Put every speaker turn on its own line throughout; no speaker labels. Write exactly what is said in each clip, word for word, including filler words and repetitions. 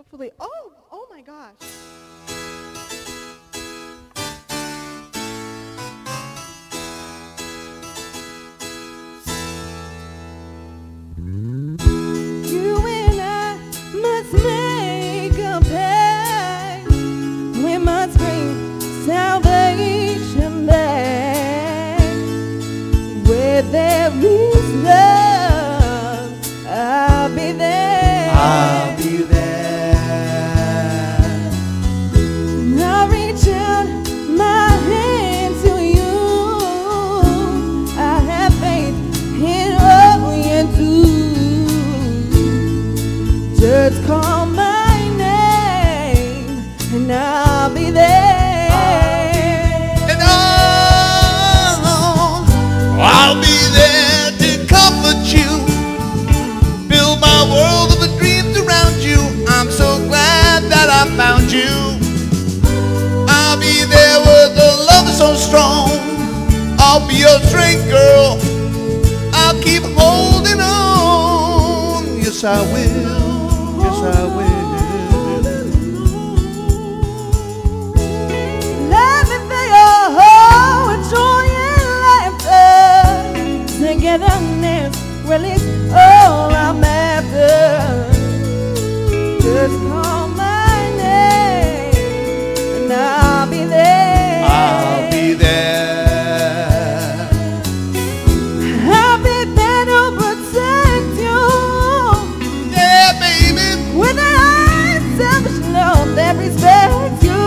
hopefully, oh, oh my gosh. You and I must make a pact. We must bring salvation back. Where there is love, I'll be there.
I'll be there.
I'll reach out my hand to you. I have faith in what you do. Just call my name and I'll be there.
And oh, I'll be there to comfort you, build my world of dreams around you. I'm so glad that I found you. I'll be there with a love so strong. I'll be your strength, girl. I'll keep holding on. Yes, I will. Yes, I will.
Let me feel your heart, joy and laughter. Togetherness, really all I'm after. Just call my name and I'll be there.
I'll be there.
I'll be there to protect you.
Yeah, baby.
With an unselfish love that respects you.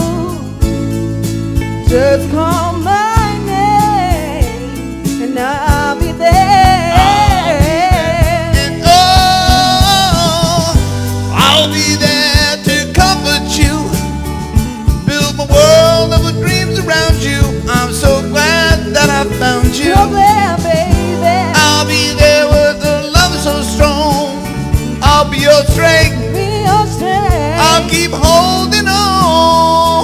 Just call my name and I'll be there.
And oh, I'll be there to comfort you, build my world of dreams around you. I'm so glad that I found you.
You're there, baby.
I'll be there with a love so strong. I'll be your strength.
Be your strength.
I'll keep holding on.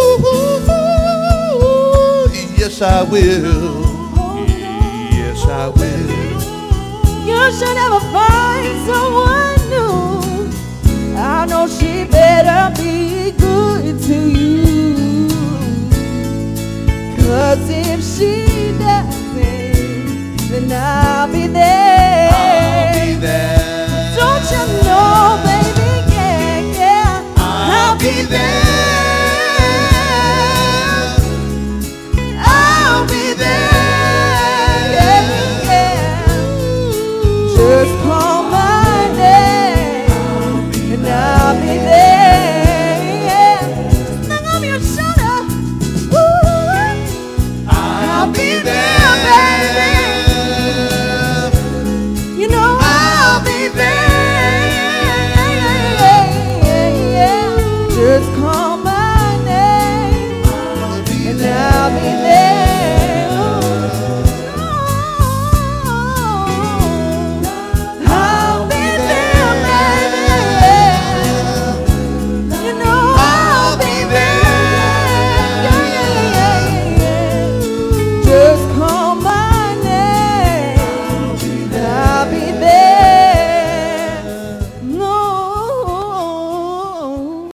Yes, I will. Yes, I will.
You should never find someone